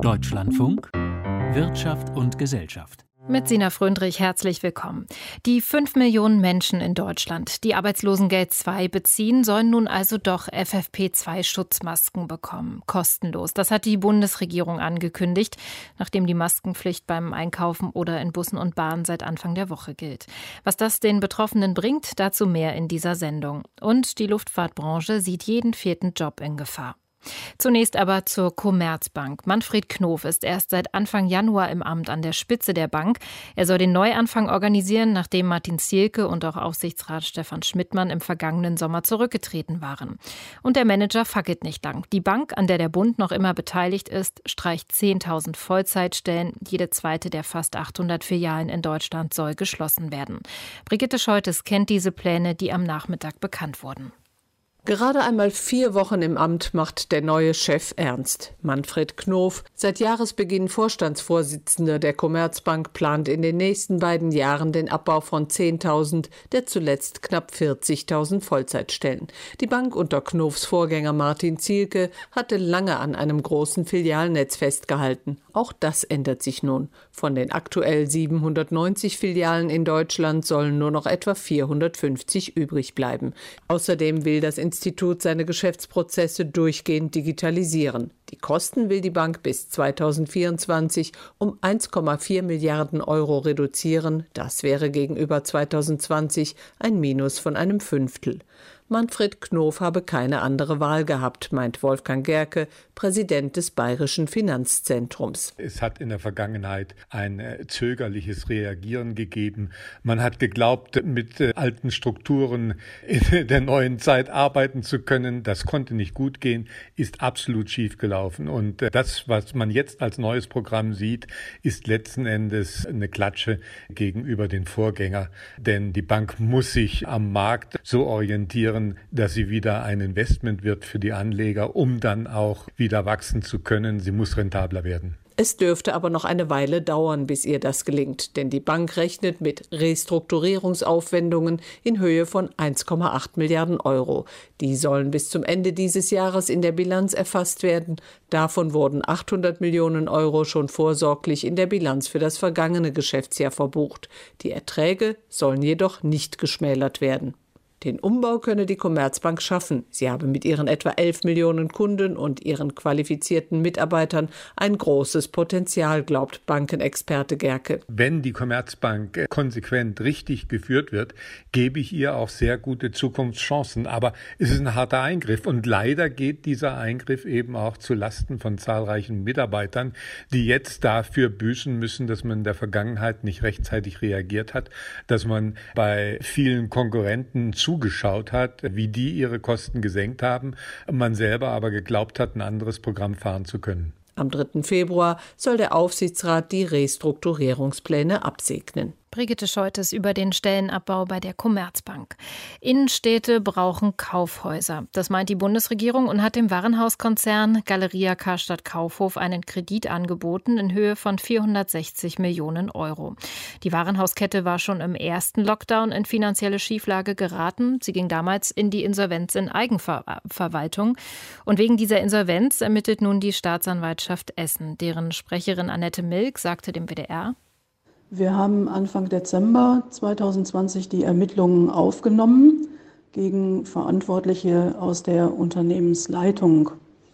Deutschlandfunk Wirtschaft und Gesellschaft. Mit Sina Fröndrich herzlich willkommen. Die 5 Millionen Menschen in Deutschland, die Arbeitslosengeld II beziehen, sollen nun also doch FFP2-Schutzmasken bekommen. Kostenlos. Das hat die Bundesregierung angekündigt, nachdem die Maskenpflicht beim Einkaufen oder in Bussen und Bahnen seit Anfang der Woche gilt. Was das den Betroffenen bringt, dazu mehr in dieser Sendung. Und die Luftfahrtbranche sieht jeden 4. Job in Gefahr. Zunächst aber zur Commerzbank. Manfred Knof ist erst seit Anfang Januar im Amt an der Spitze der Bank. Er soll den Neuanfang organisieren, nachdem Martin Zielke und auch Aufsichtsrat Stefan Schmidtmann im vergangenen Sommer zurückgetreten waren. Und der Manager fackelt nicht lang. Die Bank, an der der Bund noch immer beteiligt ist, streicht 10.000 Vollzeitstellen. Jede zweite der fast 800 Filialen in Deutschland soll geschlossen werden. Brigitte Scholtes kennt diese Pläne, die am Nachmittag bekannt wurden. Gerade einmal 4 Wochen im Amt macht der neue Chef ernst. Manfred Knof, seit Jahresbeginn Vorstandsvorsitzender der Commerzbank, plant in den nächsten beiden Jahren den Abbau von 10.000 der zuletzt knapp 40.000 Vollzeitstellen. Die Bank unter Knofs Vorgänger Martin Zielke hatte lange an einem großen Filialnetz festgehalten. Auch das ändert sich nun. Von den aktuell 790 Filialen in Deutschland sollen nur noch etwa 450 übrig bleiben. Außerdem will das Institut seine Geschäftsprozesse durchgehend digitalisieren. Die Kosten will die Bank bis 2024 um 1,4 Milliarden Euro reduzieren. Das wäre gegenüber 2020 ein Minus von einem Fünftel. Manfred Knof habe keine andere Wahl gehabt, meint Wolfgang Gerke, Präsident des Bayerischen Finanzzentrums. Es hat in der Vergangenheit ein zögerliches Reagieren gegeben. Man hat geglaubt, mit alten Strukturen in der neuen Zeit arbeiten zu können. Das konnte nicht gut gehen, ist absolut schief gelaufen. Und das, was man jetzt als neues Programm sieht, ist letzten Endes eine Klatsche gegenüber den Vorgänger. Denn die Bank muss sich am Markt so orientieren, dass sie wieder ein Investment wird für die Anleger, um dann auch wieder wachsen zu können. Sie muss rentabler werden. Es dürfte aber noch eine Weile dauern, bis ihr das gelingt, denn die Bank rechnet mit Restrukturierungsaufwendungen in Höhe von 1,8 Milliarden Euro. Die sollen bis zum Ende dieses Jahres in der Bilanz erfasst werden. Davon wurden 800 Millionen Euro schon vorsorglich in der Bilanz für das vergangene Geschäftsjahr verbucht. Die Erträge sollen jedoch nicht geschmälert werden. Den Umbau könne die Commerzbank schaffen. Sie habe mit ihren etwa 11 Millionen Kunden und ihren qualifizierten Mitarbeitern ein großes Potenzial, glaubt Bankenexperte Gerke. Wenn die Commerzbank konsequent richtig geführt wird, gebe ich ihr auch sehr gute Zukunftschancen. Aber es ist ein harter Eingriff und leider geht dieser Eingriff eben auch zu Lasten von zahlreichen Mitarbeitern, die jetzt dafür büßen müssen, dass man in der Vergangenheit nicht rechtzeitig reagiert hat, dass man bei vielen Konkurrenten zugeschaut hat, wie die ihre Kosten gesenkt haben, man selber aber geglaubt hat, ein anderes Programm fahren zu können. Am 3. Februar soll der Aufsichtsrat die Restrukturierungspläne absegnen. Brigitte Scholtes über den Stellenabbau bei der Commerzbank. Innenstädte brauchen Kaufhäuser. Das meint die Bundesregierung und hat dem Warenhauskonzern Galeria Karstadt Kaufhof einen Kredit angeboten in Höhe von 460 Millionen Euro. Die Warenhauskette war schon im ersten Lockdown in finanzielle Schieflage geraten. Sie ging damals in die Insolvenz in Eigenverwaltung. Und wegen dieser Insolvenz ermittelt nun die Staatsanwaltschaft Essen. Deren Sprecherin Annette Milk sagte dem WDR: Wir haben Anfang Dezember 2020 die Ermittlungen aufgenommen gegen Verantwortliche aus der Unternehmensleitung.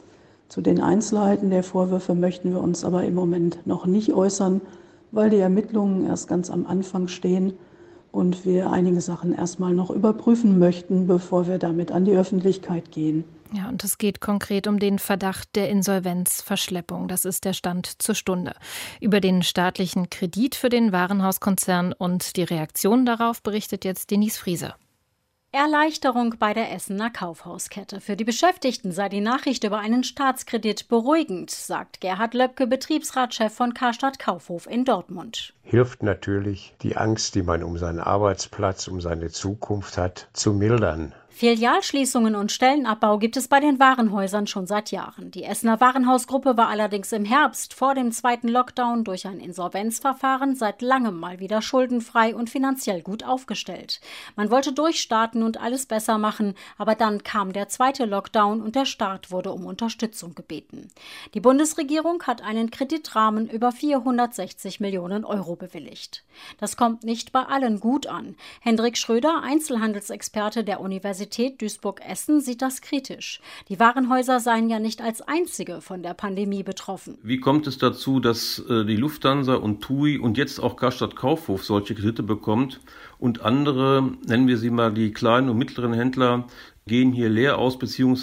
Zu den Einzelheiten der Vorwürfe möchten wir uns aber im Moment noch nicht äußern, weil die Ermittlungen erst ganz am Anfang stehen und wir einige Sachen erstmal noch überprüfen möchten, bevor wir damit an die Öffentlichkeit gehen. Ja, und es geht konkret um den Verdacht der Insolvenzverschleppung. Das ist der Stand zur Stunde. Über den staatlichen Kredit für den Warenhauskonzern und die Reaktion darauf berichtet jetzt Denise Friese. Erleichterung bei der Essener Kaufhauskette. Für die Beschäftigten sei die Nachricht über einen Staatskredit beruhigend, sagt Gerhard Löbke, Betriebsratschef von Karstadt Kaufhof in Dortmund. Hilft natürlich, die Angst, die man um seinen Arbeitsplatz, um seine Zukunft hat, zu mildern. Filialschließungen und Stellenabbau gibt es bei den Warenhäusern schon seit Jahren. Die Essener Warenhausgruppe war allerdings im Herbst vor dem zweiten Lockdown durch ein Insolvenzverfahren seit langem mal wieder schuldenfrei und finanziell gut aufgestellt. Man wollte durchstarten und alles besser machen, aber dann kam der zweite Lockdown und der Staat wurde um Unterstützung gebeten. Die Bundesregierung hat einen Kreditrahmen über 460 Millionen Euro bewilligt. Das kommt nicht bei allen gut an. Hendrik Schröder, Einzelhandelsexperte der Universität Duisburg-Essen, sieht das kritisch. Die Warenhäuser seien ja nicht als einzige von der Pandemie betroffen. Wie kommt es dazu, dass die Lufthansa und TUI und jetzt auch Karstadt Kaufhof solche Kredite bekommt und andere, nennen wir sie mal die kleinen und mittleren Händler, gehen hier leer aus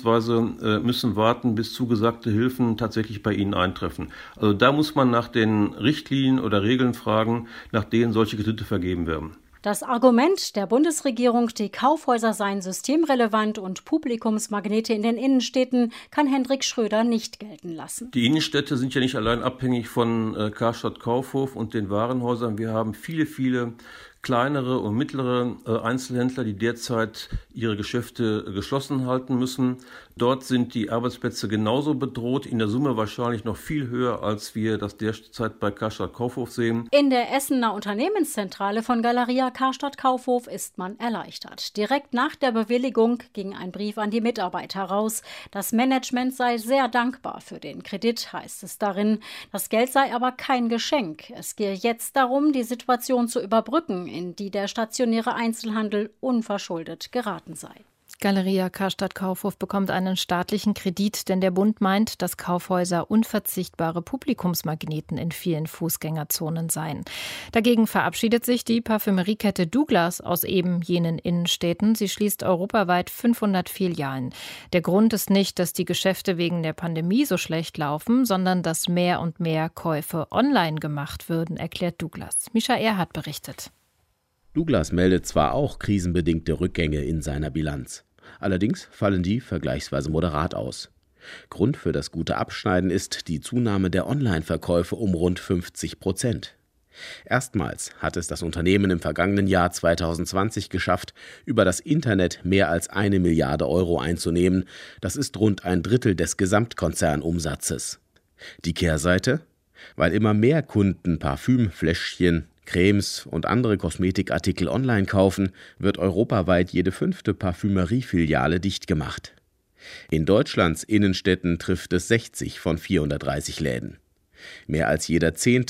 bzw. müssen warten, bis zugesagte Hilfen tatsächlich bei ihnen eintreffen. Also da muss man nach den Richtlinien oder Regeln fragen, nach denen solche Kredite vergeben werden. Das Argument der Bundesregierung, die Kaufhäuser seien systemrelevant und Publikumsmagnete in den Innenstädten, kann Hendrik Schröder nicht gelten lassen. Die Innenstädte sind ja nicht allein abhängig von Karstadt Kaufhof und den Warenhäusern. Wir haben viele kleinere und mittlere Einzelhändler, die derzeit ihre Geschäfte geschlossen halten müssen. Dort sind die Arbeitsplätze genauso bedroht, in der Summe wahrscheinlich noch viel höher, als wir das derzeit bei Karstadt Kaufhof sehen. In der Essener Unternehmenszentrale von Galeria Karstadt Kaufhof ist man erleichtert. Direkt nach der Bewilligung ging ein Brief an die Mitarbeiter raus. Das Management sei sehr dankbar für den Kredit, heißt es darin. Das Geld sei aber kein Geschenk. Es gehe jetzt darum, die Situation zu überbrücken, in die der stationäre Einzelhandel unverschuldet geraten sei. Galeria Karstadt Kaufhof bekommt einen staatlichen Kredit, denn der Bund meint, dass Kaufhäuser unverzichtbare Publikumsmagneten in vielen Fußgängerzonen seien. Dagegen verabschiedet sich die Parfümeriekette Douglas aus eben jenen Innenstädten. Sie schließt europaweit 500 Filialen. Der Grund ist nicht, dass die Geschäfte wegen der Pandemie so schlecht laufen, sondern dass mehr und mehr Käufe online gemacht würden, erklärt Douglas. Mischa Erhardt berichtet. Douglas meldet zwar auch krisenbedingte Rückgänge in seiner Bilanz. Allerdings fallen die vergleichsweise moderat aus. Grund für das gute Abschneiden ist die Zunahme der Online-Verkäufe um rund 50%. Erstmals hat es das Unternehmen im vergangenen Jahr 2020 geschafft, über das Internet mehr als 1 Milliarde Euro einzunehmen. Das ist rund ein Drittel des Gesamtkonzernumsatzes. Die Kehrseite? Weil immer mehr Kunden Parfümfläschchen, Cremes und andere Kosmetikartikel online kaufen, wird europaweit jede 5. Parfümeriefiliale dicht gemacht. In Deutschlands Innenstädten trifft es 60 von 430 Läden. Mehr als jeder 10.,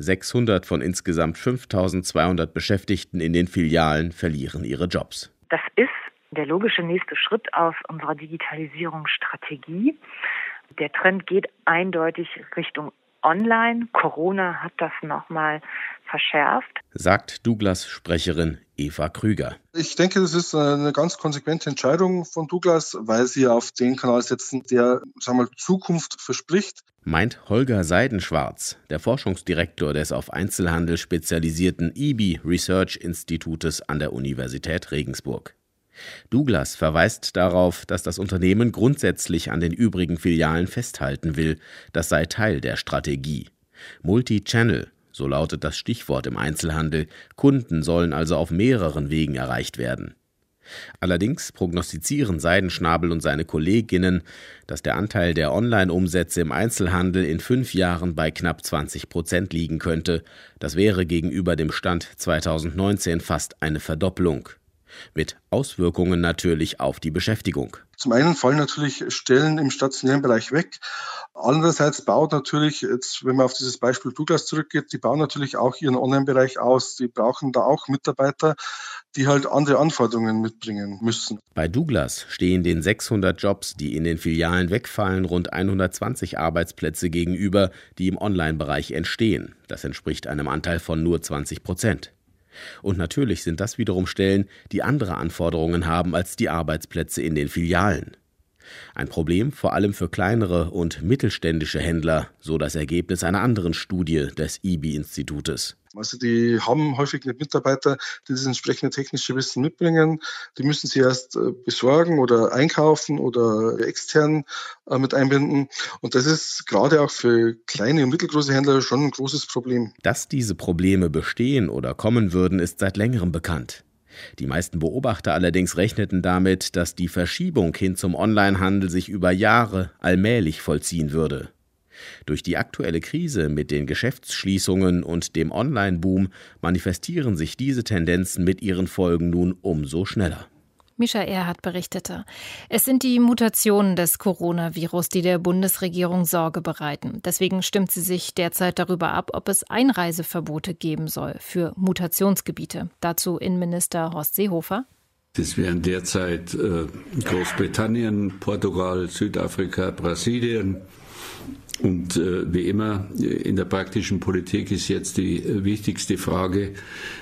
600 von insgesamt 5.200 Beschäftigten in den Filialen verlieren ihre Jobs. Das ist der logische nächste Schritt aus unserer Digitalisierungsstrategie. Der Trend geht eindeutig Richtung Online. Corona hat das nochmal verschärft, sagt Douglas-Sprecherin Eva Krüger. Ich denke, das ist eine ganz konsequente Entscheidung von Douglas, weil sie auf den Kanal setzen, der Zukunft verspricht. Meint Holger Seidenschwarz, der Forschungsdirektor des auf Einzelhandel spezialisierten IBI Research Institutes an der Universität Regensburg. Douglas verweist darauf, dass das Unternehmen grundsätzlich an den übrigen Filialen festhalten will. Das sei Teil der Strategie. Multi-Channel, so lautet das Stichwort im Einzelhandel. Kunden sollen also auf mehreren Wegen erreicht werden. Allerdings prognostizieren Seidenschnabel und seine Kolleginnen, dass der Anteil der Online-Umsätze im Einzelhandel in 5 Jahren bei knapp 20% liegen könnte. Das wäre gegenüber dem Stand 2019 fast eine Verdoppelung. Mit Auswirkungen natürlich auf die Beschäftigung. Zum einen fallen natürlich Stellen im stationären Bereich weg. Andererseits baut natürlich, jetzt, wenn man auf dieses Beispiel Douglas zurückgeht, die bauen natürlich auch ihren Online-Bereich aus. Die brauchen da auch Mitarbeiter, die halt andere Anforderungen mitbringen müssen. Bei Douglas stehen den 600 Jobs, die in den Filialen wegfallen, rund 120 Arbeitsplätze gegenüber, die im Online-Bereich entstehen. Das entspricht einem Anteil von nur 20%. Und natürlich sind das wiederum Stellen, die andere Anforderungen haben als die Arbeitsplätze in den Filialen. Ein Problem vor allem für kleinere und mittelständische Händler, so das Ergebnis einer anderen Studie des IBI-Institutes. Also die haben häufig nicht Mitarbeiter, die das entsprechende technische Wissen mitbringen. Die müssen sie erst besorgen oder einkaufen oder extern mit einbinden. Und das ist gerade auch für kleine und mittelgroße Händler schon ein großes Problem. Dass diese Probleme bestehen oder kommen würden, ist seit längerem bekannt. Die meisten Beobachter allerdings rechneten damit, dass die Verschiebung hin zum Onlinehandel sich über Jahre allmählich vollziehen würde. Durch die aktuelle Krise mit den Geschäftsschließungen und dem Online-Boom manifestieren sich diese Tendenzen mit ihren Folgen nun umso schneller. Mischa Erhardt berichtete. Es sind die Mutationen des Coronavirus, die der Bundesregierung Sorge bereiten. Deswegen stimmt sie sich derzeit darüber ab, ob es Einreiseverbote geben soll für Mutationsgebiete. Dazu Innenminister Horst Seehofer. Das wären derzeit Großbritannien, Portugal, Südafrika, Brasilien. Und wie immer in der praktischen Politik ist jetzt die wichtigste Frage,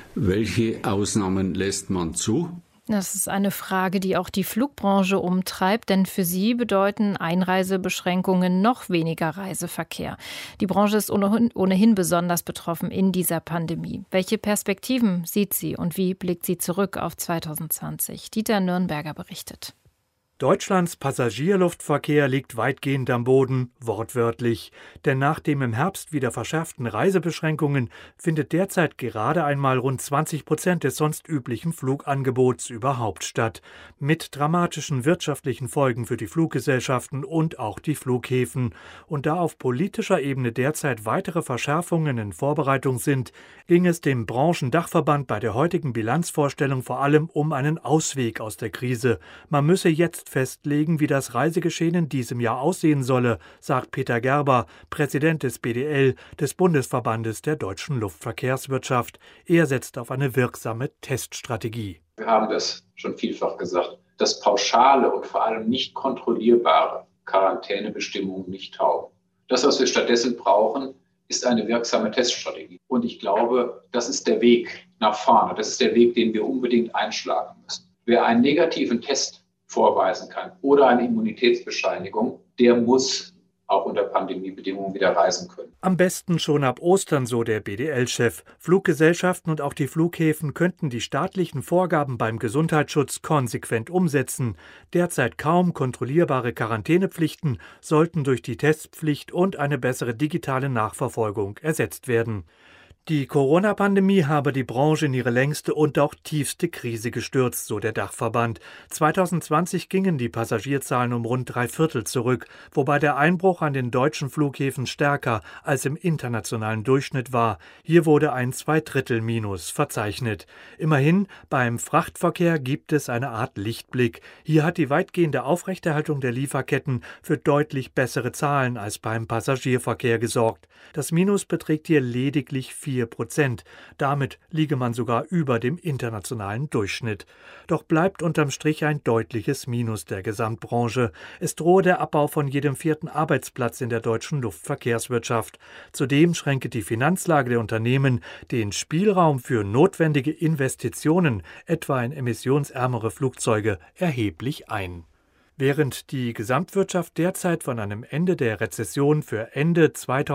welche Ausnahmen lässt man zu? Das ist eine Frage, die auch die Flugbranche umtreibt, denn für sie bedeuten Einreisebeschränkungen noch weniger Reiseverkehr. Die Branche ist ohnehin besonders betroffen in dieser Pandemie. Welche Perspektiven sieht sie und wie blickt sie zurück auf 2020? Dieter Nürnberger berichtet. Deutschlands Passagierluftverkehr liegt weitgehend am Boden, wortwörtlich. Denn nach den im Herbst wieder verschärften Reisebeschränkungen findet derzeit gerade einmal rund 20% des sonst üblichen Flugangebots überhaupt statt. Mit dramatischen wirtschaftlichen Folgen für die Fluggesellschaften und auch die Flughäfen. Und da auf politischer Ebene derzeit weitere Verschärfungen in Vorbereitung sind, ging es dem Branchendachverband bei der heutigen Bilanzvorstellung vor allem um einen Ausweg aus der Krise. Man müsse jetzt festlegen, wie das Reisegeschehen in diesem Jahr aussehen solle, sagt Peter Gerber, Präsident des BDL, des Bundesverbandes der deutschen Luftverkehrswirtschaft. Er setzt auf eine wirksame Teststrategie. Wir haben das schon vielfach gesagt, dass pauschale und vor allem nicht kontrollierbare Quarantänebestimmungen nicht taugen. Das, was wir stattdessen brauchen, ist eine wirksame Teststrategie. Und ich glaube, das ist der Weg nach vorne. Das ist der Weg, den wir unbedingt einschlagen müssen. Wer einen negativen Test vorweisen kann oder eine Immunitätsbescheinigung, der muss auch unter Pandemiebedingungen wieder reisen können. Am besten schon ab Ostern, so der BDL-Chef. Fluggesellschaften und auch die Flughäfen könnten die staatlichen Vorgaben beim Gesundheitsschutz konsequent umsetzen. Derzeit kaum kontrollierbare Quarantänepflichten sollten durch die Testpflicht und eine bessere digitale Nachverfolgung ersetzt werden. Die Corona-Pandemie habe die Branche in ihre längste und auch tiefste Krise gestürzt, so der Dachverband. 2020 gingen die Passagierzahlen um rund 3/4 zurück, wobei der Einbruch an den deutschen Flughäfen stärker als im internationalen Durchschnitt war. Hier wurde ein 2/3 verzeichnet. Immerhin, beim Frachtverkehr gibt es eine Art Lichtblick. Hier hat die weitgehende Aufrechterhaltung der Lieferketten für deutlich bessere Zahlen als beim Passagierverkehr gesorgt. Das Minus beträgt hier lediglich 4%. Damit liege man sogar über dem internationalen Durchschnitt. Doch bleibt unterm Strich ein deutliches Minus der Gesamtbranche. Es drohe der Abbau von jedem 4. Arbeitsplatz in der deutschen Luftverkehrswirtschaft. Zudem schränke die Finanzlage der Unternehmen den Spielraum für notwendige Investitionen, etwa in emissionsärmere Flugzeuge, erheblich ein. Während die Gesamtwirtschaft derzeit von einem Ende der Rezession für Ende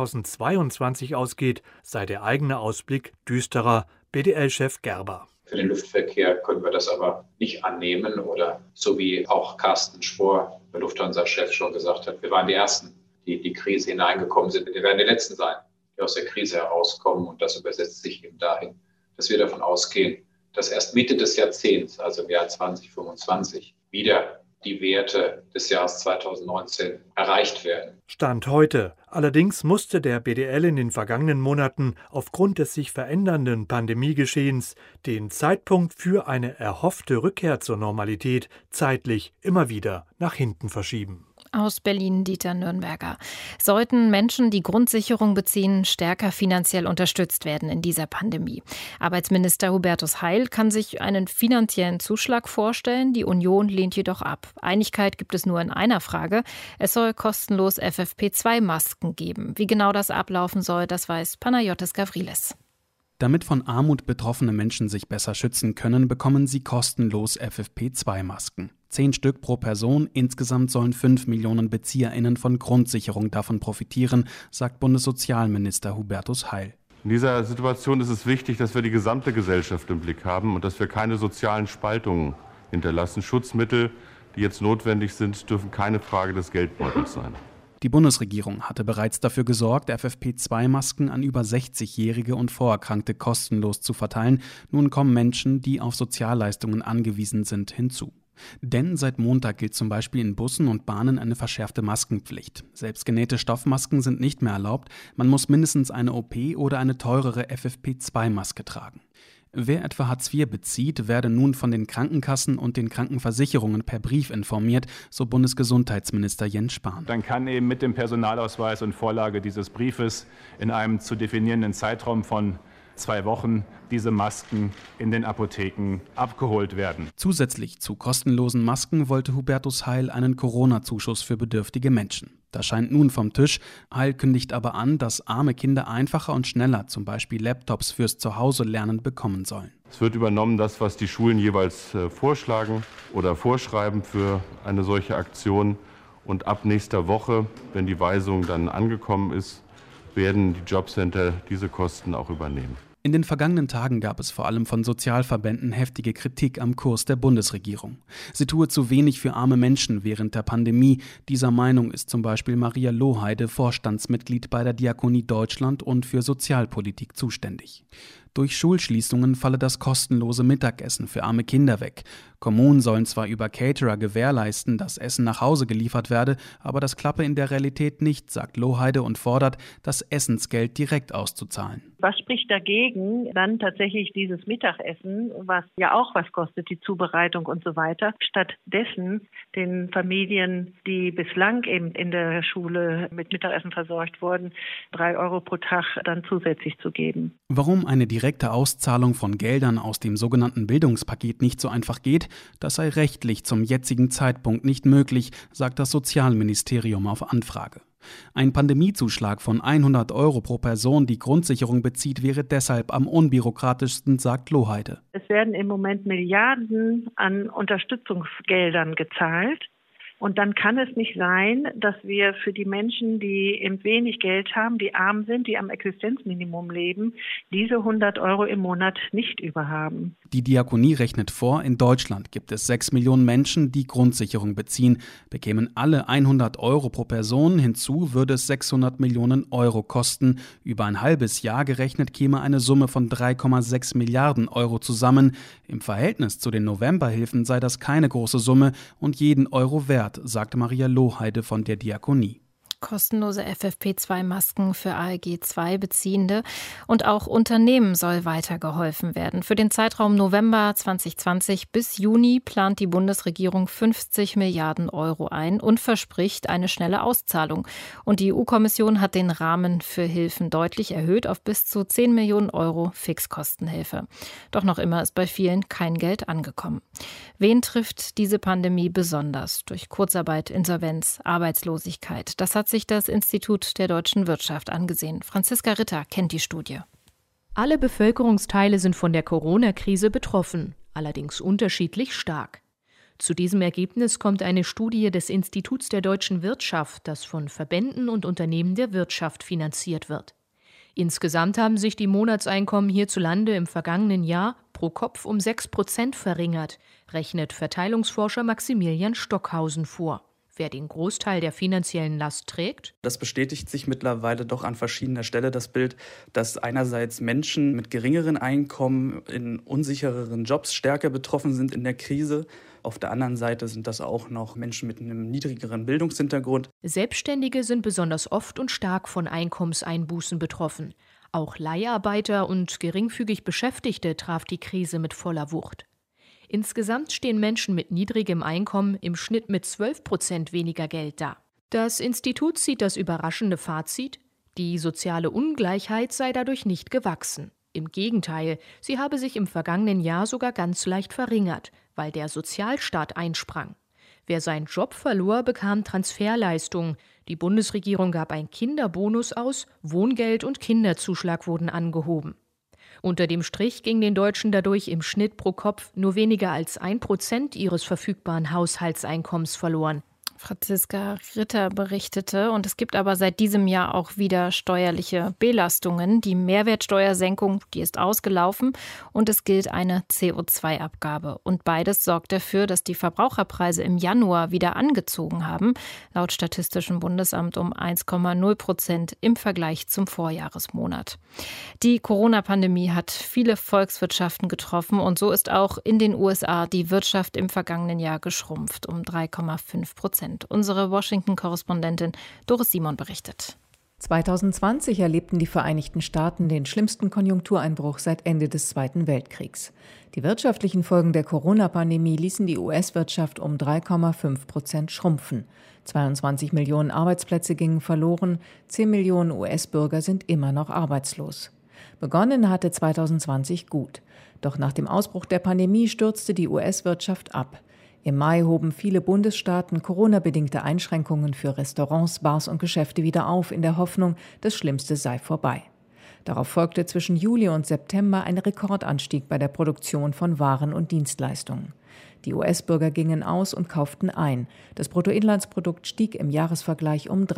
2022 ausgeht, sei der eigene Ausblick düsterer. BDL-Chef Gerber. Für den Luftverkehr können wir das aber nicht annehmen oder so wie auch Carsten Spohr, der Lufthansa-Chef, schon gesagt hat, wir waren die Ersten, die in die Krise hineingekommen sind. Wir werden die Letzten sein, die aus der Krise herauskommen, und das übersetzt sich eben dahin, dass wir davon ausgehen, dass erst Mitte des Jahrzehnts, also im Jahr 2025, wieder die Werte des Jahres 2019 erreicht werden. Stand heute. Allerdings musste der BDL in den vergangenen Monaten aufgrund des sich verändernden Pandemiegeschehens den Zeitpunkt für eine erhoffte Rückkehr zur Normalität zeitlich immer wieder nach hinten verschieben. Aus Berlin Dieter Nürnberger. Sollten Menschen, die Grundsicherung beziehen, stärker finanziell unterstützt werden in dieser Pandemie? Arbeitsminister Hubertus Heil kann sich einen finanziellen Zuschlag vorstellen. Die Union lehnt jedoch ab. Einigkeit gibt es nur in einer Frage. Es soll kostenlos FFP2-Masken geben. Wie genau das ablaufen soll, das weiß Panagiotis Gavrilis. Damit von Armut betroffene Menschen sich besser schützen können, bekommen sie kostenlos FFP2-Masken. 10 Stück pro Person, insgesamt sollen 5 Millionen BezieherInnen von Grundsicherung davon profitieren, sagt Bundessozialminister Hubertus Heil. In dieser Situation ist es wichtig, dass wir die gesamte Gesellschaft im Blick haben und dass wir keine sozialen Spaltungen hinterlassen. Schutzmittel, die jetzt notwendig sind, dürfen keine Frage des Geldbeutels sein. Die Bundesregierung hatte bereits dafür gesorgt, FFP2-Masken an über 60-Jährige und Vorerkrankte kostenlos zu verteilen. Nun kommen Menschen, die auf Sozialleistungen angewiesen sind, hinzu. Denn seit Montag gilt zum Beispiel in Bussen und Bahnen eine verschärfte Maskenpflicht. Selbstgenähte Stoffmasken sind nicht mehr erlaubt. Man muss mindestens eine OP oder eine teurere FFP2-Maske tragen. Wer etwa Hartz IV bezieht, werde nun von den Krankenkassen und den Krankenversicherungen per Brief informiert, so Bundesgesundheitsminister Jens Spahn. Dann kann eben mit dem Personalausweis und Vorlage dieses Briefes in einem zu definierenden Zeitraum von 2 Wochen diese Masken in den Apotheken abgeholt werden. Zusätzlich zu kostenlosen Masken wollte Hubertus Heil einen Corona-Zuschuss für bedürftige Menschen. Das scheint nun vom Tisch. Heil kündigt aber an, dass arme Kinder einfacher und schneller zum Beispiel Laptops fürs Zuhause-Lernen bekommen sollen. Es wird übernommen, das, was die Schulen jeweils vorschlagen oder vorschreiben für eine solche Aktion. Und ab nächster Woche, wenn die Weisung dann angekommen ist, werden die Jobcenter diese Kosten auch übernehmen. In den vergangenen Tagen gab es vor allem von Sozialverbänden heftige Kritik am Kurs der Bundesregierung. Sie tue zu wenig für arme Menschen während der Pandemie. Dieser Meinung ist zum Beispiel Maria Lohheide, Vorstandsmitglied bei der Diakonie Deutschland und für Sozialpolitik zuständig. Durch Schulschließungen falle das kostenlose Mittagessen für arme Kinder weg. Kommunen sollen zwar über Caterer gewährleisten, dass Essen nach Hause geliefert werde, aber das klappe in der Realität nicht, sagt Lohheide und fordert, das Essensgeld direkt auszuzahlen. Was spricht dagegen, dann tatsächlich dieses Mittagessen, was ja auch was kostet, die Zubereitung und so weiter, stattdessen den Familien, die bislang eben in der Schule mit Mittagessen versorgt wurden, 3 Euro pro Tag dann zusätzlich zu geben. Warum eine direkte Auszahlung von Geldern aus dem sogenannten Bildungspaket nicht so einfach geht, das sei rechtlich zum jetzigen Zeitpunkt nicht möglich, sagt das Sozialministerium auf Anfrage. Ein Pandemiezuschlag von 100 Euro pro Person, die Grundsicherung bezieht, wäre deshalb am unbürokratischsten, sagt Lohheide. Es werden im Moment Milliarden an Unterstützungsgeldern gezahlt. Und dann kann es nicht sein, dass wir für die Menschen, die eben wenig Geld haben, die arm sind, die am Existenzminimum leben, diese 100 Euro im Monat nicht überhaben. Die Diakonie rechnet vor, in Deutschland gibt es 6 Millionen Menschen, die Grundsicherung beziehen. Bekämen alle 100 Euro pro Person, hinzu würde es 600 Millionen Euro kosten. Über ein halbes Jahr gerechnet käme eine Summe von 3,6 Milliarden Euro zusammen. Im Verhältnis zu den Novemberhilfen sei das keine große Summe und jeden Euro wert, sagte Maria Lohheide von der Diakonie. Kostenlose FFP2-Masken für ALG-2-Beziehende und auch Unternehmen soll weitergeholfen werden. Für den Zeitraum November 2020 bis Juni plant die Bundesregierung 50 Milliarden Euro ein und verspricht eine schnelle Auszahlung. Und die EU-Kommission hat den Rahmen für Hilfen deutlich erhöht auf bis zu 10 Millionen Euro Fixkostenhilfe. Doch noch immer ist bei vielen kein Geld angekommen. Wen trifft diese Pandemie besonders? Durch Kurzarbeit, Insolvenz, Arbeitslosigkeit. Das hat sich das Institut der deutschen Wirtschaft angesehen. Franziska Ritter kennt die Studie. Alle Bevölkerungsteile sind von der Corona-Krise betroffen, allerdings unterschiedlich stark. Zu diesem Ergebnis kommt eine Studie des Instituts der deutschen Wirtschaft, das von Verbänden und Unternehmen der Wirtschaft finanziert wird. Insgesamt haben sich die Monatseinkommen hierzulande im vergangenen Jahr pro Kopf um 6% verringert, rechnet Verteilungsforscher Maximilian Stockhausen vor. Wer den Großteil der finanziellen Last trägt? Das bestätigt sich mittlerweile doch an verschiedener Stelle das Bild, dass einerseits Menschen mit geringeren Einkommen in unsichereren Jobs stärker betroffen sind in der Krise. Auf der anderen Seite sind das auch noch Menschen mit einem niedrigeren Bildungshintergrund. Selbstständige sind besonders oft und stark von Einkommenseinbußen betroffen. Auch Leiharbeiter und geringfügig Beschäftigte traf die Krise mit voller Wucht. Insgesamt stehen Menschen mit niedrigem Einkommen im Schnitt mit 12% weniger Geld da. Das Institut zieht das überraschende Fazit: Die soziale Ungleichheit sei dadurch nicht gewachsen. Im Gegenteil, sie habe sich im vergangenen Jahr sogar ganz leicht verringert, weil der Sozialstaat einsprang. Wer seinen Job verlor, bekam Transferleistungen. Die Bundesregierung gab einen Kinderbonus aus, Wohngeld und Kinderzuschlag wurden angehoben. Unter dem Strich ging den Deutschen dadurch im Schnitt pro Kopf nur weniger als 1% ihres verfügbaren Haushaltseinkommens verloren. Franziska Ritter berichtete. Und es gibt aber seit diesem Jahr auch wieder steuerliche Belastungen. Die Mehrwertsteuersenkung, die ist ausgelaufen und es gilt eine CO2-Abgabe. Und beides sorgt dafür, dass die Verbraucherpreise im Januar wieder angezogen haben, laut Statistischem Bundesamt um 1,0% im Vergleich zum Vorjahresmonat. Die Corona-Pandemie hat viele Volkswirtschaften getroffen und so ist auch in den USA die Wirtschaft im vergangenen Jahr geschrumpft um 3,5%. Unsere Washington-Korrespondentin Doris Simon berichtet. 2020 erlebten die Vereinigten Staaten den schlimmsten Konjunktureinbruch seit Ende des Zweiten Weltkriegs. Die wirtschaftlichen Folgen der Corona-Pandemie ließen die US-Wirtschaft um 3,5% schrumpfen. 22 Millionen Arbeitsplätze gingen verloren, 10 Millionen US-Bürger sind immer noch arbeitslos. Begonnen hatte 2020 gut. Doch nach dem Ausbruch der Pandemie stürzte die US-Wirtschaft ab. Im Mai hoben viele Bundesstaaten Corona-bedingte Einschränkungen für Restaurants, Bars und Geschäfte wieder auf, in der Hoffnung, das Schlimmste sei vorbei. Darauf folgte zwischen Juli und September ein Rekordanstieg bei der Produktion von Waren und Dienstleistungen. Die US-Bürger gingen aus und kauften ein. Das Bruttoinlandsprodukt stieg im Jahresvergleich um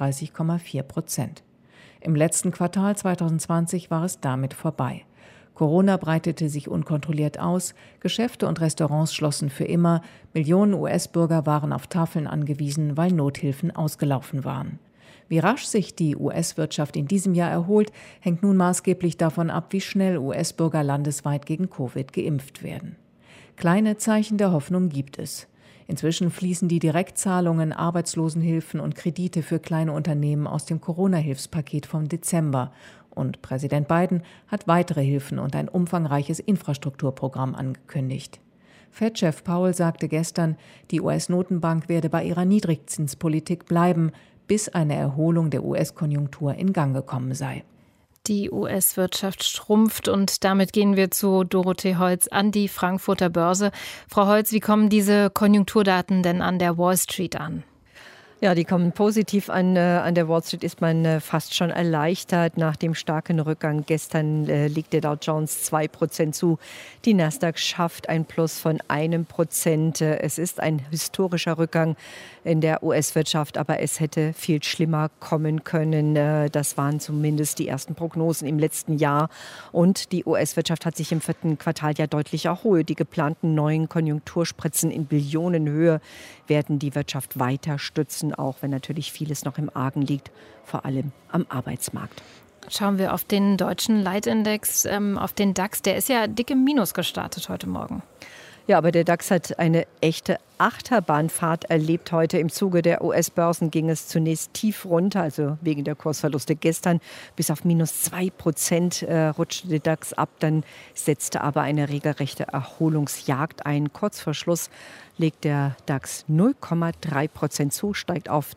33,4%. Im letzten Quartal 2020 war es damit vorbei. Corona breitete sich unkontrolliert aus, Geschäfte und Restaurants schlossen für immer, Millionen US-Bürger waren auf Tafeln angewiesen, weil Nothilfen ausgelaufen waren. Wie rasch sich die US-Wirtschaft in diesem Jahr erholt, hängt nun maßgeblich davon ab, wie schnell US-Bürger landesweit gegen Covid geimpft werden. Kleine Zeichen der Hoffnung gibt es. Inzwischen fließen die Direktzahlungen, Arbeitslosenhilfen und Kredite für kleine Unternehmen aus dem Corona-Hilfspaket vom Dezember. Und Präsident Biden hat weitere Hilfen und ein umfangreiches Infrastrukturprogramm angekündigt. Fed-Chef Powell sagte gestern, die US-Notenbank werde bei ihrer Niedrigzinspolitik bleiben, bis eine Erholung der US-Konjunktur in Gang gekommen sei. Die US-Wirtschaft schrumpft und damit gehen wir zu Dorothee Holz an die Frankfurter Börse. Frau Holz, wie kommen diese Konjunkturdaten denn an der Wall Street an? Ja, die kommen positiv an. An der Wall Street ist man fast schon erleichtert. Nach dem starken Rückgang gestern liegt der Dow Jones 2% zu. Die Nasdaq schafft ein Plus von 1%. Es ist ein historischer Rückgang in der US-Wirtschaft, aber es hätte viel schlimmer kommen können. Das waren zumindest die ersten Prognosen im letzten Jahr. Und die US-Wirtschaft hat sich im 4. Quartal ja deutlich erholt. Die geplanten neuen Konjunkturspritzen in Billionenhöhe werden die Wirtschaft weiter stützen, auch wenn natürlich vieles noch im Argen liegt, vor allem am Arbeitsmarkt. Schauen wir auf den deutschen Leitindex, auf den DAX. Der ist ja dick im Minus gestartet heute Morgen. Ja, aber der DAX hat eine echte Achterbahnfahrt erlebt heute. Im Zuge der US-Börsen ging es zunächst tief runter, also wegen der Kursverluste gestern. Bis auf minus 2% rutschte der DAX ab. Dann setzte aber eine regelrechte Erholungsjagd ein. Kurz vor Schluss legt der DAX 0,3% zu, steigt auf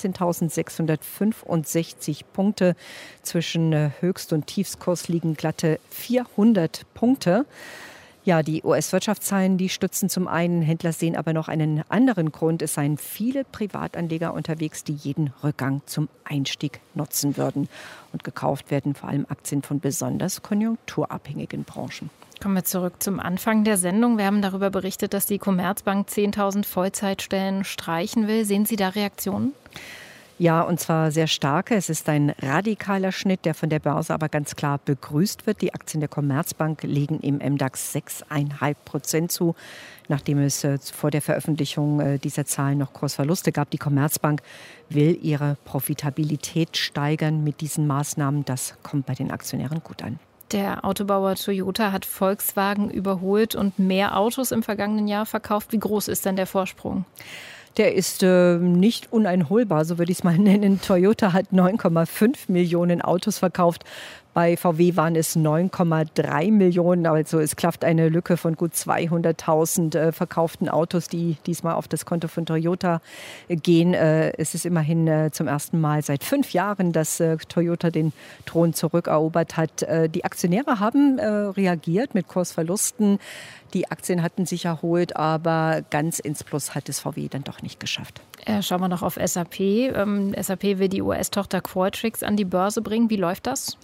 13.665 Punkte. Zwischen Höchst- und Tiefskurs liegen glatte 400 Punkte. Ja, die US-Wirtschaftszahlen, die stützen zum einen. Händler sehen aber noch einen anderen Grund. Es seien viele Privatanleger unterwegs, die jeden Rückgang zum Einstieg nutzen würden. Und gekauft werden vor allem Aktien von besonders konjunkturabhängigen Branchen. Kommen wir zurück zum Anfang der Sendung. Wir haben darüber berichtet, dass die Commerzbank 10.000 Vollzeitstellen streichen will. Sehen Sie da Reaktionen? Ja, und zwar sehr starke. Es ist ein radikaler Schnitt, der von der Börse aber ganz klar begrüßt wird. Die Aktien der Commerzbank legen im MDAX 6,5% zu, nachdem es vor der Veröffentlichung dieser Zahlen noch Kursverluste gab. Die Commerzbank will ihre Profitabilität steigern mit diesen Maßnahmen. Das kommt bei den Aktionären gut an. Der Autobauer Toyota hat Volkswagen überholt und mehr Autos im vergangenen Jahr verkauft. Wie groß ist denn der Vorsprung? Der ist nicht uneinholbar, so würde ich es mal nennen. Toyota hat 9,5 Millionen Autos verkauft. Bei VW waren es 9,3 Millionen. Also es klafft eine Lücke von gut 200.000 verkauften Autos, die diesmal auf das Konto von Toyota gehen. Es ist immerhin zum ersten Mal seit 5 Jahren, dass Toyota den Thron zurückerobert hat. Die Aktionäre haben reagiert mit Kursverlusten. Die Aktien hatten sich erholt, aber ganz ins Plus hat es VW dann doch nicht geschafft. Schauen wir noch auf SAP. SAP will die US-Tochter Qualtrics an die Börse bringen. Wie läuft das?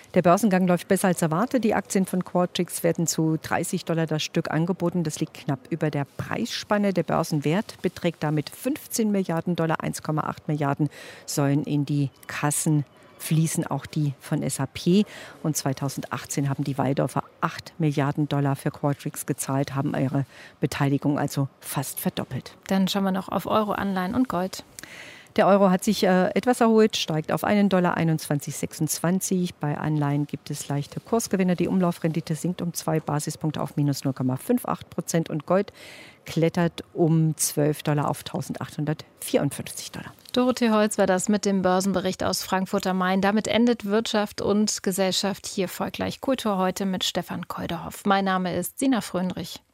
Der Börsengang läuft besser als erwartet. Die Aktien von Qualtrics werden zu $30 das Stück angeboten. Das liegt knapp über der Preisspanne. Der Börsenwert beträgt damit $15 Milliarden. 1,8 Milliarden sollen in die Kassen fließen, auch die von SAP. Und 2018 haben die Walldorfer $8 Milliarden für Qualtrics gezahlt, haben ihre Beteiligung also fast verdoppelt. Dann schauen wir noch auf Euro, Anleihen und Gold. Der Euro hat sich etwas erholt, steigt auf $1 21,26. Bei Anleihen gibt es leichte Kursgewinne. Die Umlaufrendite sinkt um 2 Basispunkte auf minus 0,58% und Gold klettert um $12 auf $1.854. Dorothee Holz war das mit dem Börsenbericht aus Frankfurt am Main. Damit endet Wirtschaft und Gesellschaft. Hier folgt gleich Kultur heute mit Stefan Kolderhoff. Mein Name ist Sina Fröhnrich.